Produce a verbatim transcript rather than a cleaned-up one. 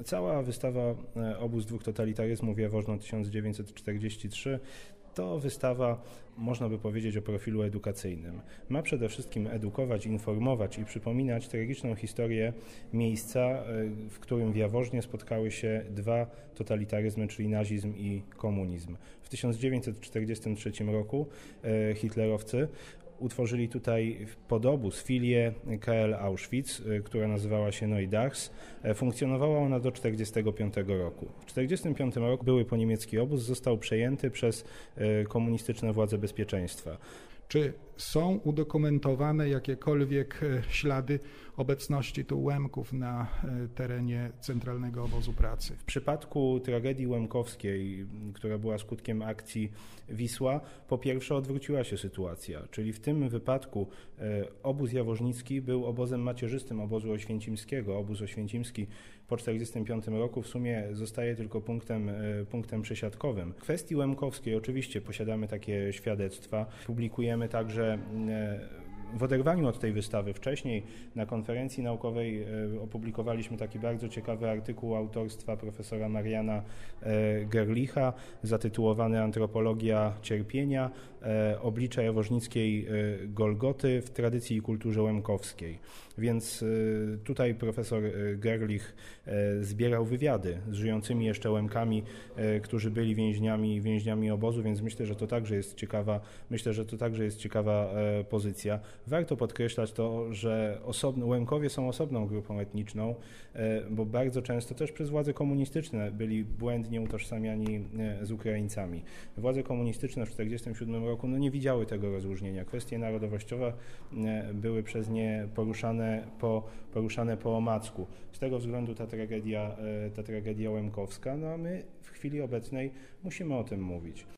Cała wystawa Obóz dwóch totalitaryzmów Jaworzno tysiąc dziewięćset czterdziesty trzeci to wystawa, można by powiedzieć, o profilu edukacyjnym. Ma przede wszystkim edukować, informować i przypominać tragiczną historię miejsca, w którym w Jaworznie spotkały się dwa totalitaryzmy, czyli nazizm i komunizm. W tysiąc dziewięćset czterdziestym trzecim roku hitlerowcy utworzyli tutaj podobóz, filię K L Auschwitz, która nazywała się Neudachs. Funkcjonowała ona do tysiąc dziewięćset czterdziestego piątego roku. W tysiąc dziewięćset czterdziestym piątym roku były po niemiecki obóz został przejęty przez komunistyczne władze bezpieczeństwa. Czy są udokumentowane jakiekolwiek ślady obecności tu Łemków na terenie Centralnego Obozu Pracy? W przypadku tragedii łemkowskiej, która była skutkiem akcji Wisła, po pierwsze odwróciła się sytuacja, czyli w tym wypadku obóz jaworznicki był obozem macierzystym obozu oświęcimskiego. Obóz oświęcimski po tysiąc dziewięćset czterdziestym piątym roku w sumie zostaje tylko punktem, punktem przesiadkowym. W kwestii łemkowskiej oczywiście posiadamy takie świadectwa. Publikujemy także w oderwaniu od tej wystawy wcześniej na konferencji naukowej opublikowaliśmy taki bardzo ciekawy artykuł autorstwa profesora Mariana Gerlicha zatytułowany Antropologia cierpienia, oblicza jaworznickiej Golgoty w tradycji i kulturze łemkowskiej. Więc tutaj profesor Gerlich zbierał wywiady z żyjącymi jeszcze Łemkami, którzy byli więźniami, więźniami obozu, więc myślę, że to także jest ciekawa, myślę, że to także jest ciekawa pozycja. Warto podkreślać to, że osobno, Łemkowie są osobną grupą etniczną, bo bardzo często też przez władze komunistyczne byli błędnie utożsamiani z Ukraińcami. Władze komunistyczne w tysiąc dziewięćset czterdziestym siódmym roku no nie widziały tego rozróżnienia. Kwestie narodowościowe były przez nie poruszane po, poruszane po omacku. Z tego względu ta tragedia, ta tragedia łemkowska, no a my w chwili obecnej musimy o tym mówić.